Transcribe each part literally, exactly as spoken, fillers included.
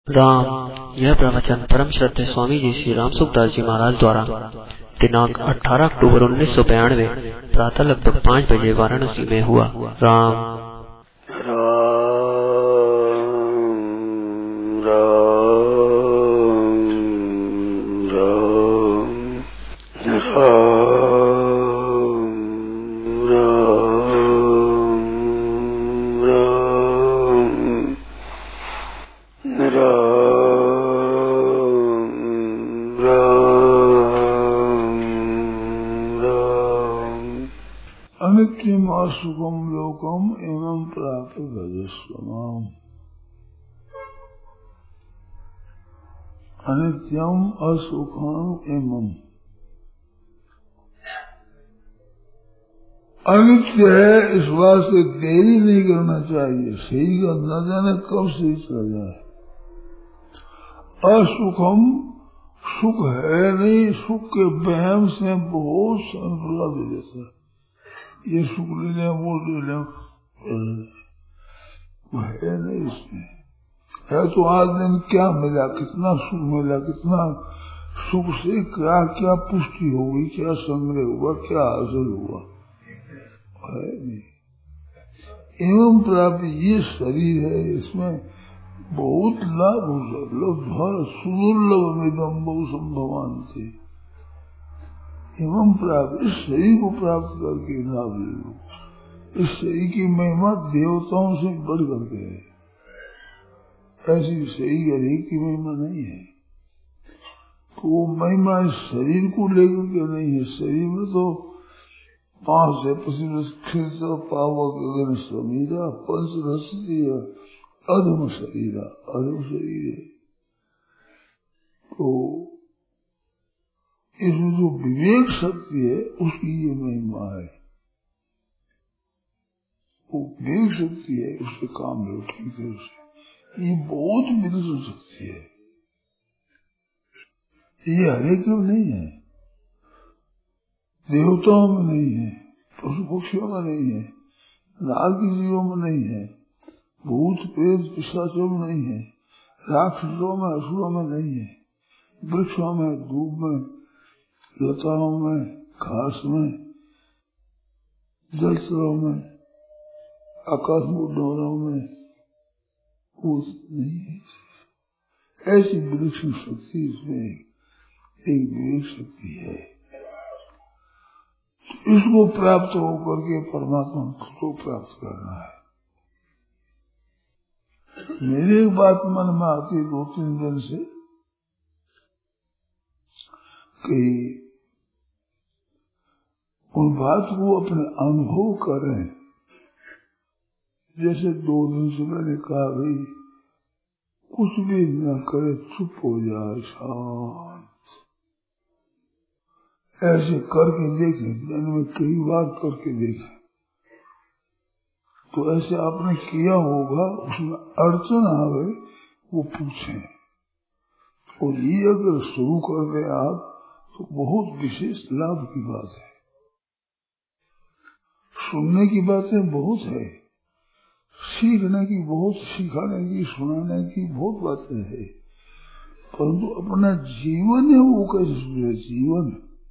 राम। यह प्रवचन परम श्रद्धेय स्वामी जी श्री राम सुखदास जी महाराज द्वारा दिनांक अठारह अक्टूबर उन्नीस सौ बयानवे प्रातः लगभग पाँच बजे वाराणसी में हुआ। राम अनित्यम असुखम लोकम एवं प्राप्त भजस्वम। अनित्यम असुखम एवं अनित्य है, इस बात से देरी नहीं करना चाहिए। सही का न जाने कब सही चला जाए। असुखम सुख है नहीं, सुख के वहम से बहुत संकल्प दे देता है। ये सुख ले लें, वो ले लें, वो है नहीं इसमें। है तो आज दिन क्या मिला, कितना सुख मिला, कितना सुख से क्या क्या पुष्टि हो गई, क्या संग्रह हुआ, क्या हासिल हुआ, है नहीं। एवं प्राप्त ये शरीर है, इसमें बहुत लाभ हो जाए। सुदुर्लभ में बहु संभवान थे। एवं प्राप्त इस शरीर को प्राप्त करके लाभ ले लो। इस शरीर की महिमा देवताओं से बढ़ करके है। ऐसी शरीर हर की महिमा नहीं है। तो वो महिमा इस शरीर को लेकर के नहीं है। शरीर में तो पांच है, पशु पावक अगन समीरा पंच रसी अधम शरीर, अधम शरीर है। तो इसमें जो विवेक शक्ति है उसकी ये महिमा है। वो विवेक शक्ति है, उससे काम लो ठीक तरह से। ये बहुत विलक्षण शक्ति है। ये हरेक में नहीं है, देवताओं में नहीं है, पशु पक्षियों में नहीं है, नाग की जीवों में नहीं है, भूत प्रेत पिशाचों में नहीं है, राक्षसों में असुरों में नहीं है, वृक्षों में, धूप में, लताओं में, घास में, जलचरों में, आकाश डोरों में वो नहीं है। ऐसी विलक्षण शक्ति इसमें एक विवेक शक्ति है। तो इसको प्राप्त होकर के परमात्मा को प्राप्त करना है। मेरी एक बात मन में आती दो तीन दिन से कि उन बात को अपने अनुभव करें। जैसे दो दिन से मैंने कहा भाई कुछ भी न करे, चुप हो जाए, शांत। ऐसे करके देखें, दिन में कई बार करके देखें तो ऐसे आपने किया होगा। उसमें अड़चन आवे वो पूछें। और ये अगर शुरू कर दे आप तो बहुत विशेष लाभ की बात है। सुनने की बातें बहुत है, सीखने की बहुत, सिखाने की, सुनाने की बहुत बातें है, परंतु अपना जीवन है वो कैसे सुने। जीवन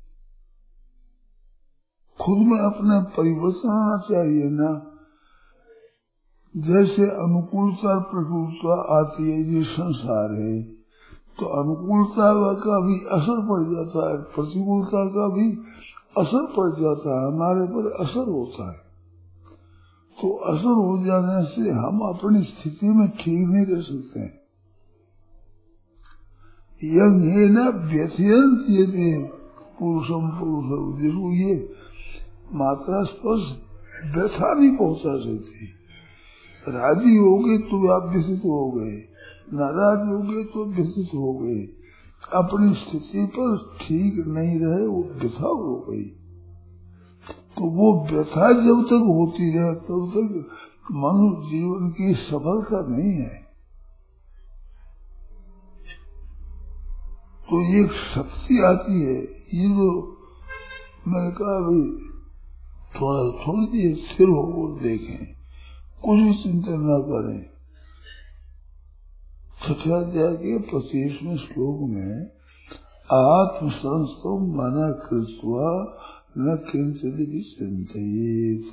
खुद में अपने परिवर्तन आना चाहिए ना। जैसे अनुकूलता प्रतिकूलता आती है, ये संसार है, तो अनुकूलता का भी असर पड़ जाता है, प्रतिकूलता का भी असर पड़ जाता है, हमारे पर असर होता है। तो असर हो जाने से हम अपनी स्थिति में ठीक नहीं रह सकते। यंग है ना व्यथियंत ये पुरुषम पुरुषम, जिसको ये मात्रा स्पर्श व्यथा भी पहुंचा सकती। राजी हो गए तो आप व्यथित हो गए, नाराज हो गए तो व्यथित हो गए, अपनी स्थिति पर ठीक नहीं रहे, वो व्यथा हो गई। तो वो व्यथा जब तक होती रहे तब तक मनुष्य जीवन की सफलता नहीं है। तो ये शक्ति आती है। ये जो मैंने कहा भाई थोड़ा थोड़ी देर स्थिर हो देखें, कुछ भी चिंतन न करें, छठाध्याय के पच्चीसवें श्लोक में आत्म संस्थो मना कृत्वा न किंचित भी चिंतित,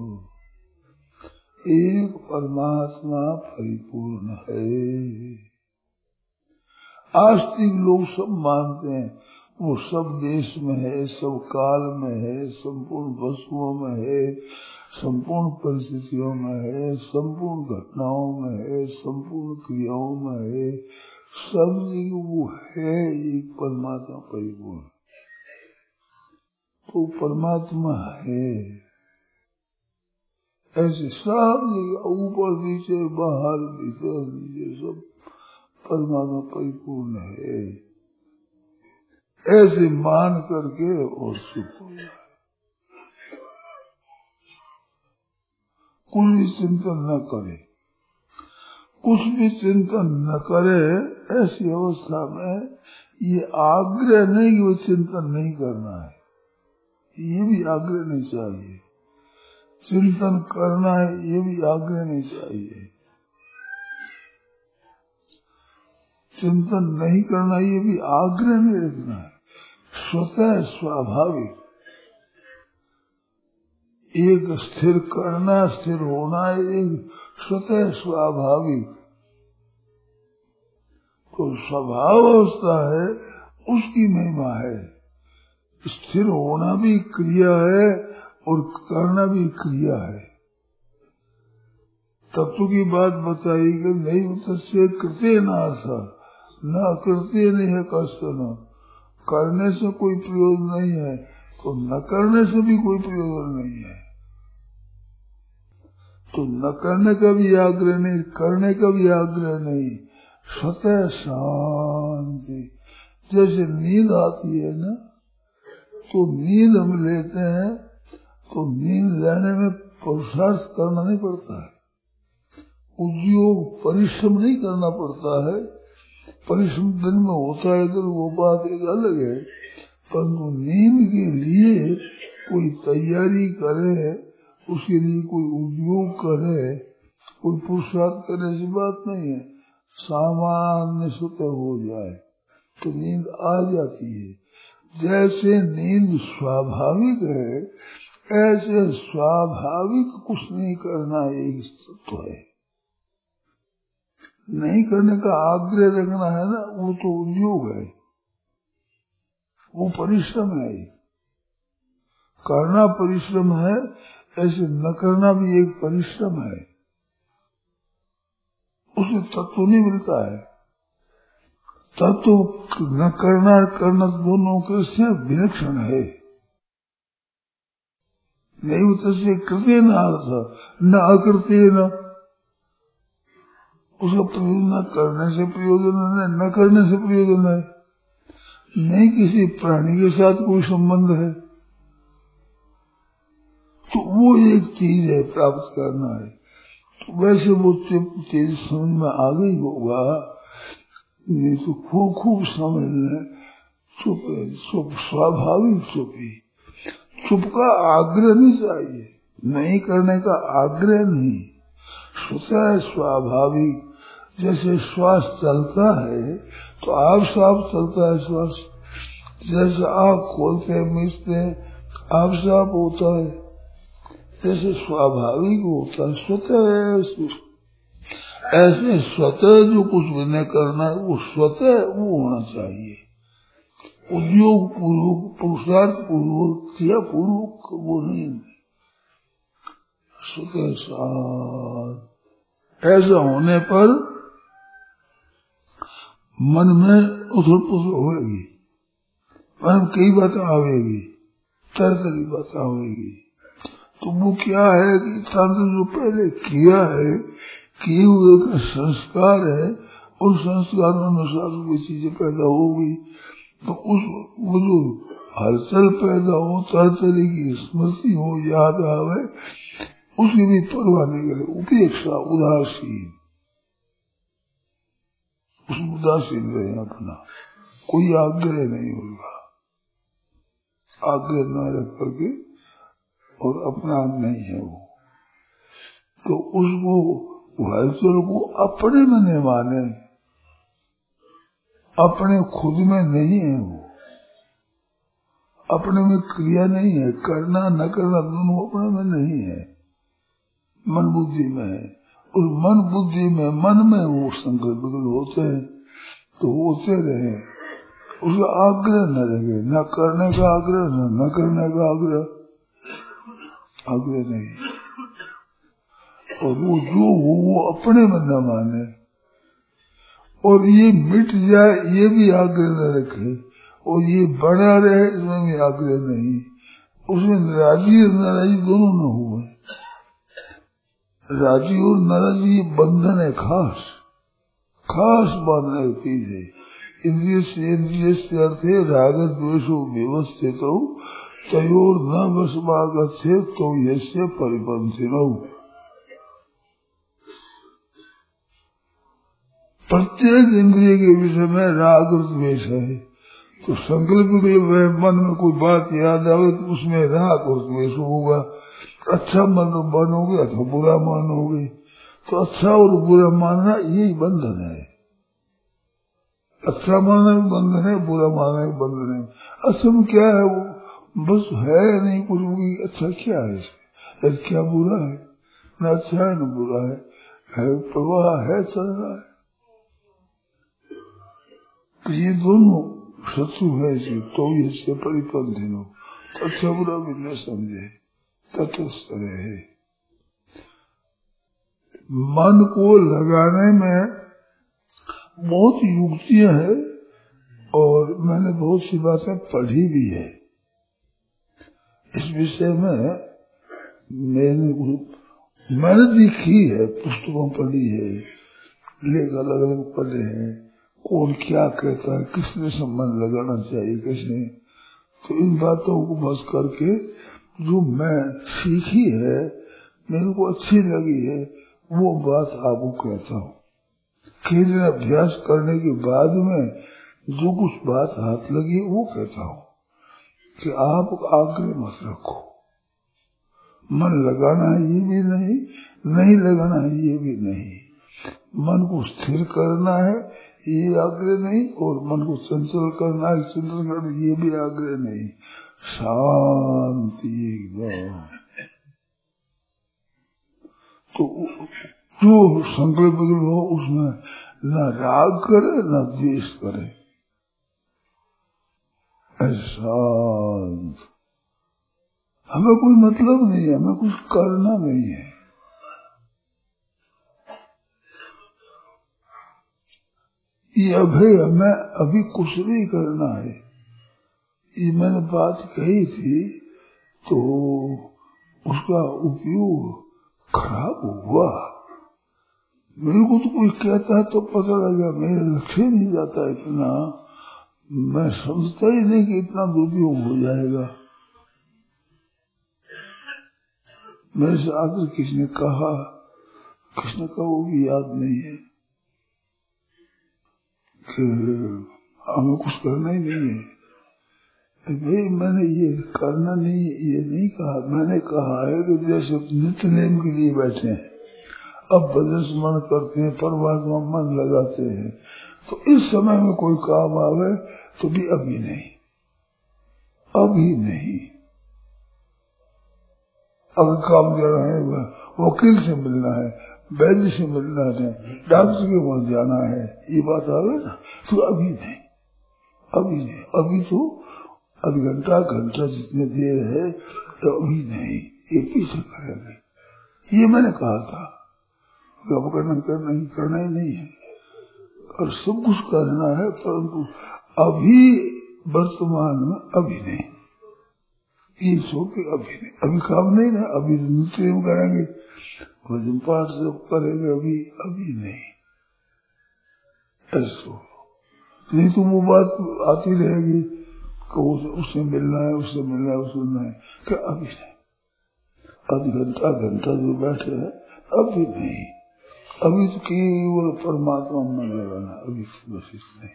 एक परमात्मा परिपूर्ण है। आस्तिक लोग सब मानते हैं वो सब देश में है, सब काल में है, संपूर्ण वस्तुओं में है, संपूर्ण परिस्थितियों में है, संपूर्ण घटनाओं में है, संपूर्ण क्रियाओं में है, सब जगह वो है एक परमात्मा परिपूर्ण। तो परमात्मा है ऐसे सब जगह, ऊपर नीचे बाहर भीतर नीचे सब परमात्मा परिपूर्ण है, ऐसे मान करके और सुख हो जाए। कुछ भी चिंतन न करे, कुछ भी चिंतन न करे, ऐसी अवस्था में ये आग्रह नहीं कि वो चिंतन नहीं करना है, ये भी आग्रह नहीं चाहिए। चिंतन करना है, ये भी आग्रह नहीं चाहिए। चिंतन नहीं करना, ये भी आग्रह नहीं रखना है। स्वतः स्वाभाविक एक स्थिर करना, स्थिर होना, एक स्वतः स्वाभाविक। तो स्वभाव अवस्था है, उसकी महिमा है। स्थिर होना भी क्रिया है और करना भी क्रिया है। तत्व की बात बताई कि नहीं तस्य कृते नासा, न कृते नहीं है कष्ट, न करने से कोई प्रयोजन नहीं है, तो न करने से भी कोई प्रयोजन नहीं है। तो न करने का भी आग्रह नहीं, करने का भी आग्रह नहीं, स्वतः शांति। जैसे नींद आती है ना, तो नींद हम लेते हैं, तो नींद लेने में पुरुषार्थ करना नहीं पड़ता है, उद्योग परिश्रम नहीं करना पड़ता है। परिश्रम दिन में होता है तो वो बात एक अलग है, परंतु नींद के लिए कोई तैयारी करे, उसके लिए कोई उद्योग करे, कोई पुरुषार्थ करे, ऐसी बात नहीं है। सामान्य स्वतः हो जाए तो नींद आ जाती है। जैसे नींद स्वाभाविक है, ऐसे स्वाभाविक कुछ नहीं करना एक तत्व है। नहीं करने का आग्रह रखना है ना, वो तो उद्योग है, वो परिश्रम है। करना परिश्रम है, ऐसे न करना भी एक परिश्रम है। उसे तत्व नहीं मिलता है। तत्व न करना करना दोनों के से विलक्षण है। नहीं तस्य कृते न अर्थ, न अकृते न, उसका प्रयोजन न करने से प्रयोजन है, न करने से प्रयोजन है। नहीं किसी प्राणी के साथ कोई संबंध है, तो वो एक चीज है प्राप्त करना है। तो वैसे वो चीज समझ में आ गई होगा, नहीं तो खूब खूब समझ लें। चुप चुप स्वाभाविक चुपी, चुप का आग्रह नहीं चाहिए, नहीं करने का आग्रह नहीं, स्वतः स्वाभाविक। जैसे श्वास चलता है तो आप साफ चलता है श्वास, जैसे आँख खोलते हैं मिचते हैं आप साफ होता है, जैसे स्वाभाविक होता है स्वतः। ऐसे स्वतः जो कुछ भी नहीं करना है वो स्वतः वो होना चाहिए। उद्योग पूर्वक, पुरुषार्थ पूर्वक, क्रिया पूर्वक वो नहीं, स्वतः साथ। ऐसा होने पर मन में उथल पुथल होगी, मन में कई बातें आवेगी, तरह तरह की बातें आवेगी। तो वो क्या है कि जो पहले किया है, किए हुए का संस्कार है, उन संस्कारों अनुसार वो चीजें पैदा होगी। तो उस वो जो हलचल पैदा हो, तरह तरह की स्मृति हो, याद आवे, उसकी भी परवाह नहीं करे। उपेक्षा, उदासीन, उस उदासीन रहे अपना, कोई आग्रह नहीं होगा। आग्रह न रख करके और अपना नहीं है वो, तो उसको हलचल को अपने में नहीं माने, अपने खुद में नहीं है, वो अपने में क्रिया नहीं है, करना न करना दोनों अपने में नहीं है, मन बुद्धि में है। उस मन बुद्धि में मन में वो संकल्प होते हैं तो होते रहे, उसका आग्रह न रहे, न करने का आग्रह न न करने का आग्रह, आग्रह नहीं। और वो जो हो वो अपने में न माने और ये मिट जाए ये भी आग्रह न रखे और ये बड़ा रहे इसमें भी आग्रह नहीं। उसमें राजी और नाराजी दोनों न हुए। राजी और नाराजी बंधन है, खास खास बांधने की चीज है। इंद्रिय से इंद्रिय से अर्थ है राग द्वेषो व्यवस्थित हो तयोर न वशमागत से तो यस्य परिपंथिनो। प्रत्येक इंद्रिय के विषय में राग और द्वेष है तो संकल्प मन में कोई बात याद आवे तो उसमें राग और द्वेष होगा। अच्छा मन मानोगे अथवा बुरा मानोगे तो अच्छा और बुरा मानना यही बंधन है। अच्छा मानना भी बंधन है, बुरा मानना भी बंधन है। असल में क्या है वो बस है नहीं कुछ भी। अच्छा क्या है इसमें, क्या बुरा है, न अच्छा है न बुरा है, है प्रवाह है, चल रहा है। तो ये दोनों शत्रु है इसकी, तो इससे परिपंथी हो तो अच्छा बुरा भी न समझे, तटस्थ रहे। मन को लगाने में बहुत युक्तियां हैं और मैंने बहुत सी बातें पढ़ी भी है इस विषय में। मैंने मैंने भी की है, पुस्तकों पढ़ी है, लेख अलग अलग पढ़े हैं, कौन क्या कहता है, किसने संबंध लगाना चाहिए किसने। तो इन बातों को बस करके जो मैं सीखी है मेरे को अच्छी लगी है वो बात आपको कहता हूँ। कई दिन अभ्यास करने के बाद में जो कुछ बात हाथ लगी वो कहता हूँ कि आप आग्रह मत रखो। मन लगाना है ये भी नहीं, नहीं लगाना है ये भी नहीं। मन को स्थिर करना है ये आग्रह नहीं और मन को चंचल करना है, चंचल करना ये भी आग्रह नहीं। शांति एकदम। तो जो संकल्प हो उसमें न राग करे न द्वेष करे, शांत। हमें कोई मतलब नहीं है, हमें कुछ करना नहीं है। ये अभय हमें अभी कुछ नहीं करना है। ये मैंने बात कही थी तो उसका उपयोग खराब हुआ। मेरे को तो कोई कहता है तो पता लगा मेरे लक्ष्य नहीं जाता इतना, मैं समझता ही नहीं कि इतना दुरुपयोग हो जाएगा। मेरे से आकर किसने कहा, किसने कहा वो भी याद नहीं है कि हमें कुछ करना ही नहीं है। भाई मैंने ये करना नहीं ये नहीं कहा, मैंने कहा है कि जैसे नित्य नेम के लिए बैठे हैं, अब भजन स्मरण करते हैं, परमात्मा मन लगाते हैं, तो इस समय में कोई काम आवे तो भी अभी नहीं, अभी नहीं। अगर काम जाना है वकील से मिलना है, वैद्य से मिलना है, डॉक्टर के पास जाना है, ये बात आवे ना तो अभी नहीं, अभी नहीं। अभी तो आध घंटा घंटा जितने देर है तो अभी नहीं, ये पीछे करेंगे। ये मैंने कहा था अब करना करना ही करना ही नहीं है और सब कुछ करना है, परंतु अभी वर्तमान में अभी नहीं। ये सोच के अभी नहीं, अभी काम नहीं ना, अभी नित्य करेंगे, भजन पाठ सब करेंगे, अभी अभी नहीं। ऐसा नहीं तो वो बात आती रहेगी कि उससे मिलना है, उससे मिलना है, उससे मिलना है, क्या अभी नहीं। आध घंटा घंटा जो बैठे हैं अभी नहीं, अभी तो केवल परमात्मा में लगाना, अभी बस नहीं।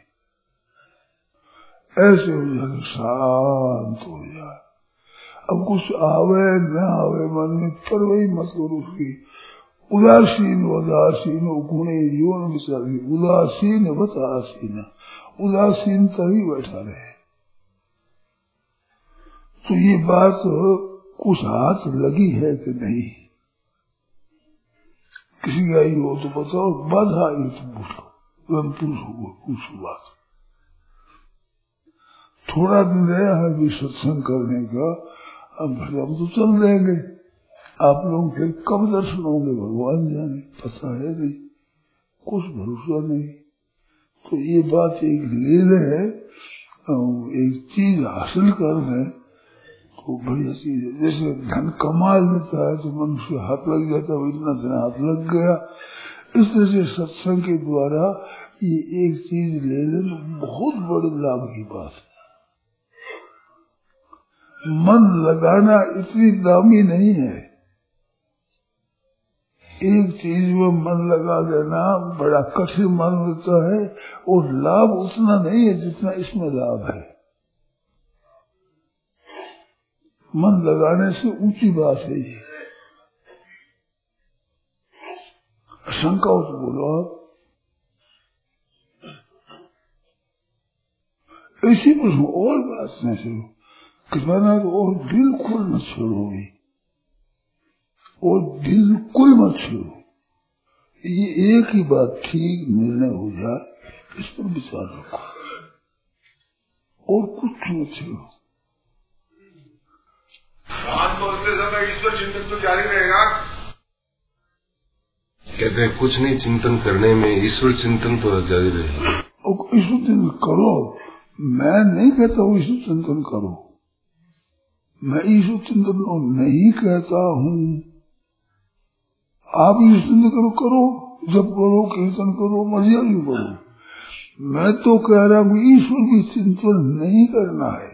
ऐसे हो जाए, शांत हो जाए। अब कुछ आवे न आवे मन में परवाही मत करो उसकी, उदासीन उदासीन गुणे योन विचारी उदासीन बस आसीन उदासीन तभी बैठा रहे। तो ये बात कुछ हाथ लगी है कि नहीं? किसी का ही हो तो बताओ, बाधा आई तो पूछो, तुम पुरुष हो पूछो बात। थोड़ा दिन रहा है भी सत्संग करने का, अब हम तो चल देंगे, आप लोग फिर कब दर्शन होंगे भगवान जाने, पता है नहीं, कुछ भरोसा नहीं। तो ये बात एक लीला है, एक चीज हासिल कर दें तो बढ़िया चीज है। जैसे धन कमा लेता है तो मनुष्य हाथ लग जाता है, इतना धन हाथ लग गया। इस तरह से सत्संग के द्वारा ये एक चीज ले लेना बहुत बड़े लाभ की बात है। मन लगाना इतनी दामी नहीं है, एक चीज में मन लगा देना बड़ा कठिन मालूम होता है, और लाभ उतना नहीं है जितना इसमें लाभ है। मन लगाने से ऊंची बात है ये। शंका हो तो बोलो आप। इसी पर और बात न छोड़ो, कहना तो और बिल्कुल मत छोड़ोगी, और बिल्कुल मत छोड़ो। ये एक ही बात ठीक निर्णय हो जाए, इस पर विचार रखो, और कुछ मत छोड़ो। बोलते समय ईश्वर चिंतन तो जारी रहेगा। कहते हैं कुछ नहीं चिंतन करने में, ईश्वर चिंतन तो जारी रहेगा। ईश्वर चिंतन करो, मैं नहीं कहता हूँ ईश्वर चिंतन करो, मैं ईश्वर चिंतन नहीं कहता हूँ। आप ईश्वर चिंतन करो करो, जब करो, कीर्तन करो, मर्जी भी करो। मैं तो कह रहा हूँ ईश्वर भी चिंतन नहीं करना है,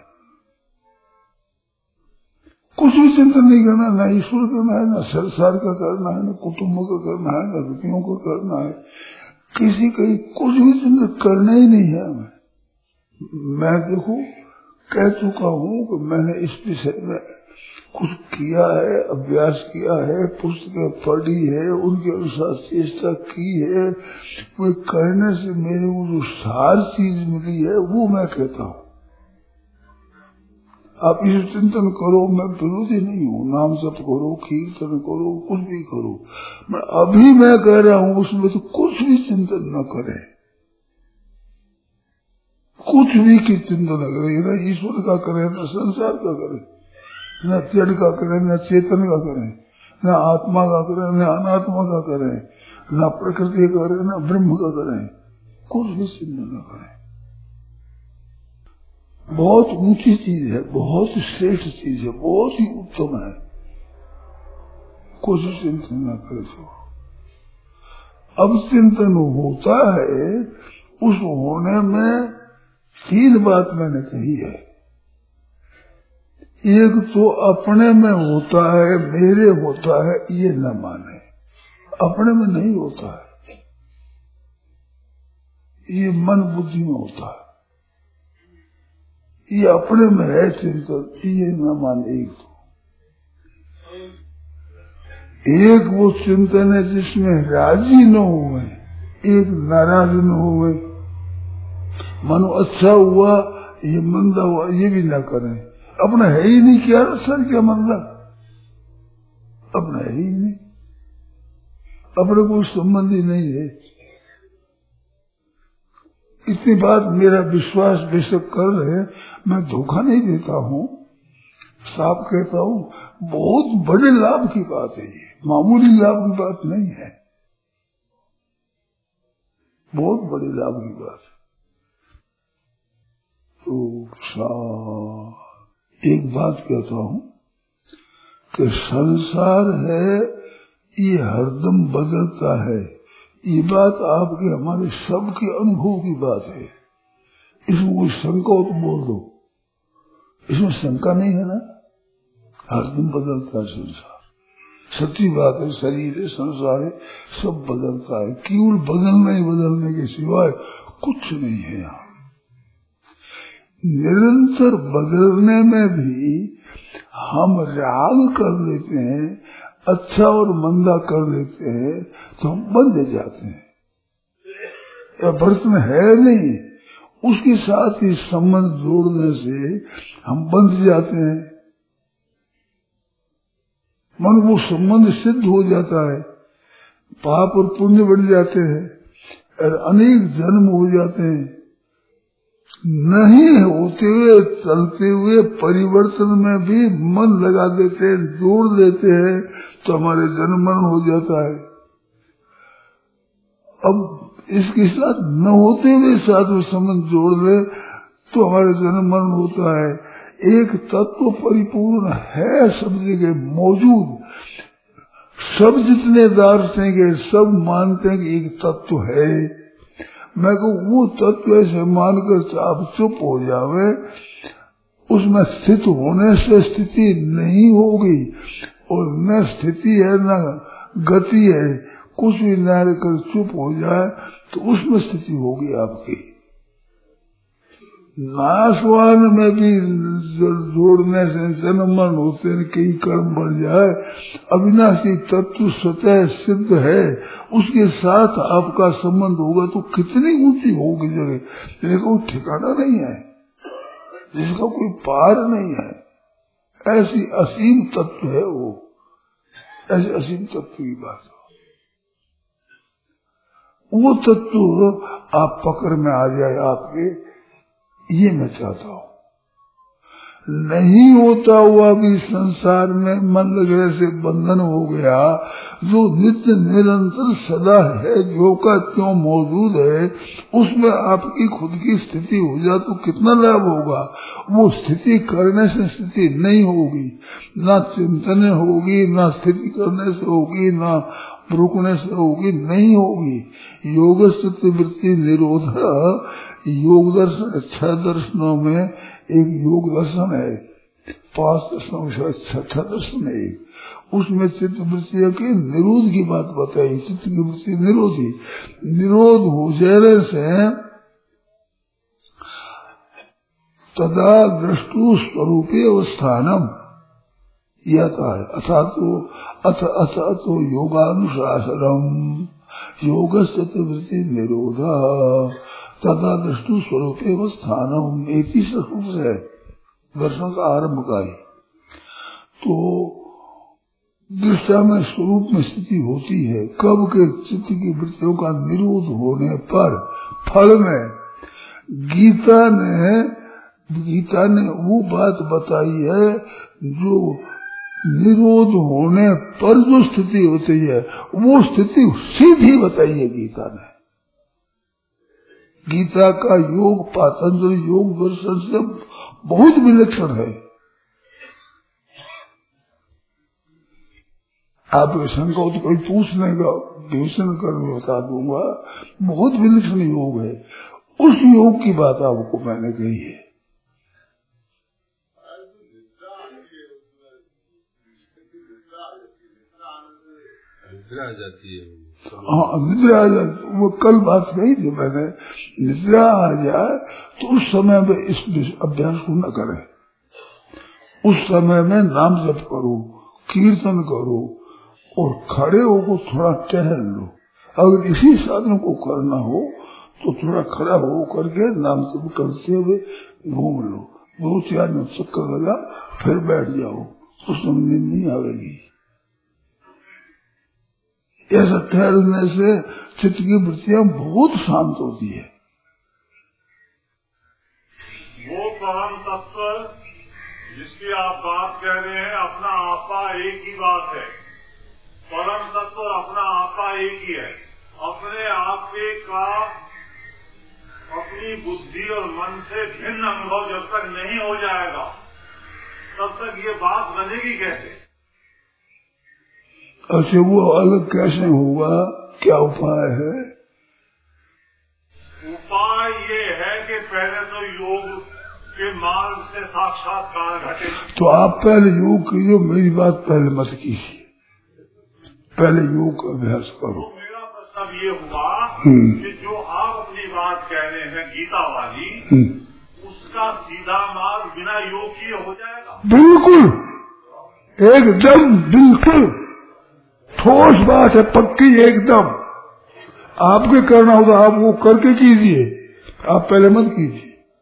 कुछ भी चिंतन नहीं करना, ना ईश्वर करना है, ना संसार का करना है, ना कुटुंब का करना है, ना रुपयों का करना है, किसी का कुछ भी चिंतन करना ही नहीं है। मैं मैं देखो कह चुका हूँ कि मैंने इस विषय में कुछ किया है, अभ्यास किया है, पुस्तकें पढ़ी है, उनके अनुसार चेष्टा की है, वो करने से मेरे को जो सार चीज मिली है वो मैं कहता हूँ। आप इस चिंतन करो, मैं विरोधी नहीं हूँ, नाम जप करो, कीर्तन करो, कुछ भी करो, मैं अभी मैं कह रहा हूँ उसमें तो कुछ भी चिंतन न करें, कुछ भी की चिंतन न करें, न ईश्वर का करें, न संसार का करें, न जड़ का करें, न चेतन का करें, न आत्मा का करें, न अनात्मा का करें, न प्रकृति का करें, न ब्रह्म का करें, कुछ भी चिंतन न करें। बहुत ऊंची चीज है, बहुत श्रेष्ठ चीज है, बहुत ही उत्तम है, कुछ चिंतन न करे। तो अब चिंतन होता है, उस होने में तीन बात मैंने कही है। एक तो अपने में होता है, मेरे होता है, ये न माने, अपने में नहीं होता है, ये मन बुद्धि में होता है, ये अपने में है चिंतन, ये न माने। एक तो एक वो चिंतन है जिसमें राजी न हुए, एक नाराज न हुए, मानो अच्छा हुआ ये मंदा हुआ ये भी ना करें, अपना है ही नहीं, क्या सर क्या मंदा, अपना है ही नहीं, अपने कोई संबंध ही नहीं है। इतनी बात मेरा विश्वास बेशक कर रहे, मैं धोखा नहीं देता हूँ, साफ कहता हूँ, बहुत बड़े लाभ की बात है ये, मामूली लाभ की बात नहीं है, बहुत बड़े लाभ की बात है। तो एक बात कहता हूँ कि संसार है ये हरदम बदलता है, ये बात आपके हमारे सबके अनुभव की बात है, इसमें कोई शंका हो तो बोल दो, इसमें शंका नहीं है ना, हर दिन बदलता है संसार, सच्ची बात है, शरीर है, संसार है, सब बदलता है, केवल बदलने ही बदलने के सिवाय कुछ नहीं है। यहाँ निरंतर बदलने में भी हम राग कर लेते हैं, अच्छा और मंदा कर देते हैं तो हम बंध जाते हैं। या बर्तन है नहीं, उसके साथ ही संबंध जोड़ने से हम बंध जाते हैं। मन वो संबंध सिद्ध हो जाता है, पाप और पुण्य बढ़ जाते हैं और अनेक जन्म हो जाते हैं। नहीं होते हुए चलते हुए परिवर्तन में भी मन लगा देते हैं, जोड़ देते हैं तो हमारे जन्म मरण हो जाता है। अब इसके साथ न होते हुए साथ में संबंध जोड़ दे तो हमारे जन्म मरण होता है। एक तत्व परिपूर्ण है, सब जगह मौजूद। सब जितने दार्शनिक है सब मानते हैं कि एक तत्व है। मैं कहूँ वो तत्व ऐसे मानकर आप चुप हो जावे, उसमें स्थित होने से स्थिति नहीं होगी, और न स्थिति है न गति है, कुछ भी न कर चुप हो जाए तो उसमें स्थिति होगी आपकी। नाशवान में भी जोड़ने से जन्म मरण होते हैं, कई कर्म बढ़ जाए। अविनाशी तत्व स्वतः सिद्ध है, उसके साथ आपका संबंध होगा तो कितनी ऊंची होगी जगह, जिसका कोई ठिकाना नहीं है, जिसका कोई पार नहीं है। ऐसी असीम तत्व है वो, ऐसी असीम तत्व की बात। वो तत्व आप पकड़ में आ जाए आपके, ये मैं चाहता हूँ। नहीं होता हुआ भी संसार में मन लगने से बंधन हो गया, जो नित्य निरंतर सदा है, जो का क्यों मौजूद है, उसमें आपकी खुद की स्थिति हो जाए तो कितना लाभ होगा। वो स्थिति करने से स्थिति नहीं होगी, ना चिंतन होगी, ना स्थिति करने से होगी, ना रुकने से होगी, नहीं होगी। योग स्थिति वृत्ति निरोध योग दर्शन, छह दर्शनों में एक योग दर्शन है, पांच दर्शनों में छठा दर्शन है। उसमें चित्त वृत्ति के निरोध की बात बताई। चित्त की वृत्ति निरोधी, निरोध हो जाने से तदा दृष्टु स्वरूपे अवस्थानम यथा है। अथा तो अथ अथ तो योगानुशासनम योग चित्त वृत्ति निरोध तथा दृष्टु स्वरूपे अवस्थानम। एक ही स्वरूप से दर्शन का आरंभ का ही तो दृष्टा में स्वरूप में स्थिति होती है। कब के चित्त की वृत्तियों का निरोध होने पर फल में गीता ने गीता ने वो बात बताई है जो निरोध होने पर जो स्थिति होती है वो स्थिति सीधी बताई है गीता ने। गीता का योग पातंजलि योग दर्शन से बहुत विलक्षण है। आप शंका हो तो कोई पूछने का विवेचन कर बता दूंगा। बहुत विलक्षण योग है, उस योग की बात आपको मैंने कही है। निद्रा आ जाती है। हाँ निद्रा आ जाती, वो कल बात कही थी मैंने। निद्रा आ जाए तो उस समय में इस अभ्यास को न करें। उस समय में नाम जप करो, कीर्तन करो और खड़े होकर थोड़ा टहल लो। अगर इसी साधन को करना हो तो थोड़ा खड़ा हो करके नाम जप करते हुए घूम लो, दो चार मिनट चक्कर लगा, फिर बैठ जाओ, तो समझ नहीं आवेगी। ऐसा ठहरने से चित्त की वृत्तियां बहुत शांत होती है। वो परम तत्व जिसकी आप बात कह रहे हैं, अपना आपा एक ही बात है। परम तत्व और अपना आपा एक ही है। अपने आपे का अपनी बुद्धि और मन से भिन्न अनुभव जब तक नहीं हो जाएगा तब तक ये बात बनेगी कैसे? अच्छा वो अलग कैसे होगा, क्या उपाय है? उपाय ये है कि पहले तो योग के मार्ग से साक्षात्कार घटे। तो आप पहले योग कीजिए, मेरी बात पहले मत कीजिए, पहले योग का अभ्यास करो। तो मेरा मतलब ये हुआ कि जो आप अपनी बात कह रहे हैं गीता वाली, उसका सीधा मार्ग बिना योग किए हो जाएगा। बिल्कुल, एकदम बिल्कुल। ठोस बात है, पक्की एकदम। आपके करना हो तो आप वो करके कीजिए, आप पहले मत कीजिए।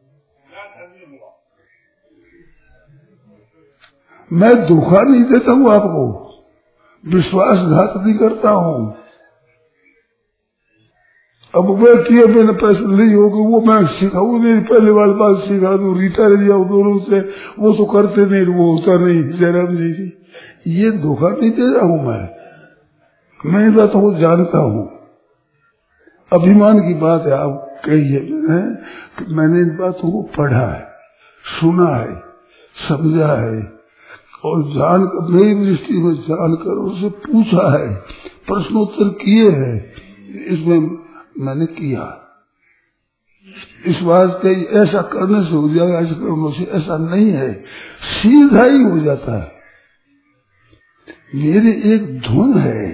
मैं धोखा नहीं देता हूँ आपको, विश्वासघात नहीं करता हूँ। अब वह किए मैंने पैसे नहीं होगा वो मैं सिखाऊ नहीं, पहले वाली बात सिखा दूं, रीता ले जाऊं दोनों से, वो तो करते नहीं, वो होता नहीं। जयराम जी की ये धोखा नहीं दे रहा हूं मैं, मैं इन बातों को जानता हूं। अभिमान की बात है, आप कहिए मैंने मैंने इन बातों को पढ़ा है, सुना है, समझा है, और जान कर मेरी दृष्टि में जानकर उससे पूछा है, प्रश्नोत्तर किए हैं, इसमें मैंने किया। इस वास्ते ऐसा करने से हो जाएगा, ऐसा करने से ऐसा नहीं है, सीधा ही हो जाता है। मेरी एक धुन है,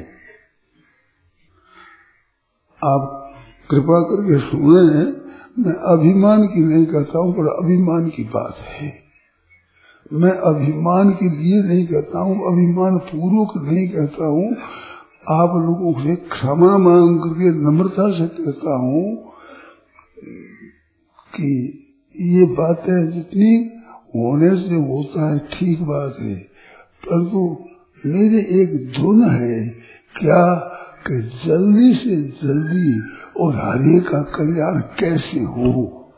आप कृपा करके सुने, मैं अभिमान की नहीं कहता हूँ, पर अभिमान की बात है। मैं अभिमान के लिए नहीं कहता हूँ, अभिमान पूर्वक नहीं कहता हूँ, आप लोगों से क्षमा मांग करके नम्रता से कहता हूँ कि ये बातें जितनी होने से होता है ठीक बात है, परंतु मेरी एक धुन है क्या कि जल्दी से जल्दी और हरे का कल्याण कैसे हो।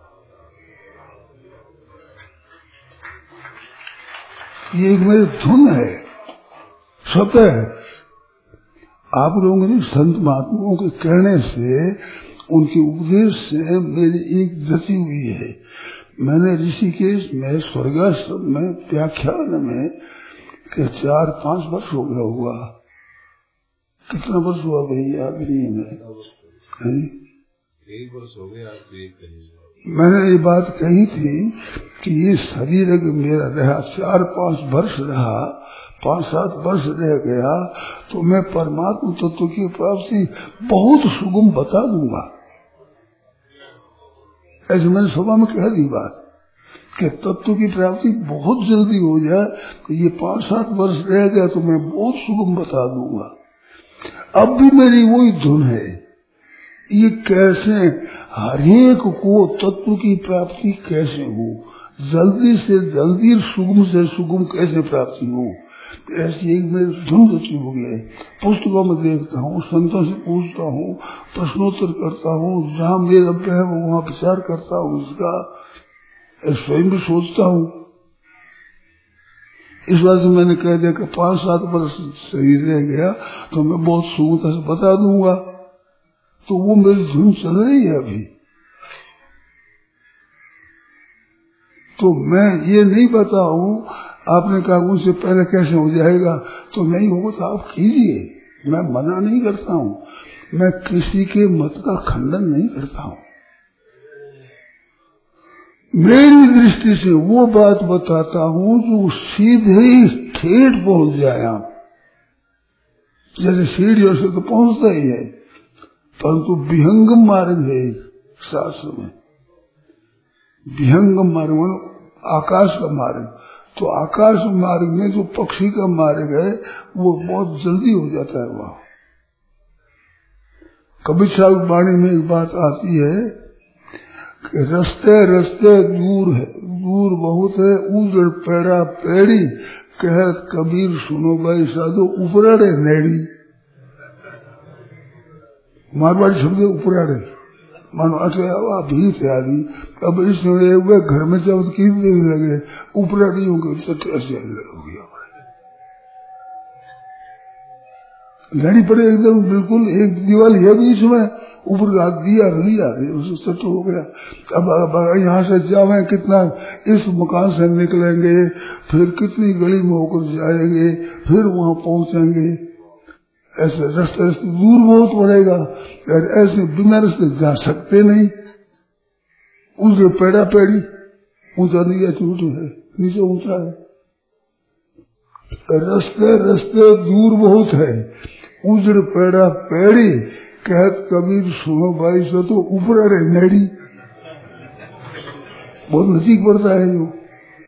ये एक मेरी धुन है, स्वतः है। आप लोगों ने संत महात्माओं के कहने से, उनके उपदेश से मेरी एक गति हुई है। मैंने ऋषिकेश में स्वर्गाश्रम में व्याख्यान में के चार पांच वर्ष हो गया हुआ, कितना वर्ष हुआ भाई याद नहीं है, एक वर्ष हो गया। मैंने ये बात कही थी कि ये शरीर मेरा रहा चार पांच वर्ष रहा, पांच सात वर्ष रह गया, तो मैं परमात्मा तत्व की प्राप्ति बहुत सुगम बता दूंगा। ऐसे मैंने सभा में कह दी बात कि तत्व की प्राप्ति बहुत जल्दी हो जाए, तो ये पांच सात वर्ष रह गया तो मैं बहुत सुगम बता दूंगा। अब भी मेरी वही धुन है, ये कैसे हरेक को तत्व की प्राप्ति कैसे हो, जल्दी से जल्दी सुगम से सुगम कैसे प्राप्ति हो, ऐसी एक मेरी धुन गति हो गई। पुस्तकों में देखता हूँ, संतों से पूछता हूँ, प्रश्नोत्तर करता हूँ, जहाँ मेरा है वहाँ विचार करता हूँ, इसका स्वयं भी सोचता हूँ। इस बात से मैंने कह दिया कि पांच सात वर्ष सही रह गया तो मैं बहुत सुगमता से बता दूंगा, तो वो मेरी धुन चल रही है अभी। तो मैं ये नहीं बताऊं, आपने कहा उनसे पहले कैसे हो जाएगा, तो नहीं होगा तो आप कीजिए, मैं मना नहीं करता हूं, मैं किसी के मत का खंडन नहीं करता हूं। मेरी दृष्टि से वो बात बताता हूं जो सीधे ही ठेठ पहुंच जाए। आप जैसे सीढ़ियों से तो पहुंचता ही है, परंतु विहंगम मार्ग है शास्त्र में। विहंगम मार्ग आकाश का मार्ग, तो आकाश मार्ग में जो पक्षी का मार्ग है वो बहुत जल्दी हो जाता है। वहां कबीर साहब वाणी में एक बात आती है कि रस्ते रस्ते दूर है, दूर बहुत है, उजड़ पेड़ा पेड़ी, कहत कबीर सुनो भाई साधो उपराड़े नेड़ी। मारवाड़ी शब्द उपराड़े मानो अटे भी तैयारी, अब इस वे घर में जब की लगे उपराड़ी होंगे ऐसे हो गया, लड़ी पड़े एकदम बिल्कुल एक दीवार है बीच में, ऊपर हाथ दिया लिया उसे सट हो गया। अब, अब यहाँ से जावे कितना, इस मकान से निकलेंगे, फिर कितनी गली में होकर जाएंगे, फिर वहां पहुंचेंगे। ऐसे रास्ते रास्ते दूर बहुत पड़ेगा, और ऐसे बिना रास्ते जा सकते नहीं। ऊंचे पेड़ा पेड़ी, ऊंचा नीचा टूट है, नीचे ऊंचा है, रास्ते रास्ते दूर बहुत है, उजड़ पेड़ा पेड़ी, कहत कबीर सुनो भाई सो तो ऊपर अरे नेड़ी, बहुत नजीक पड़ता है जो।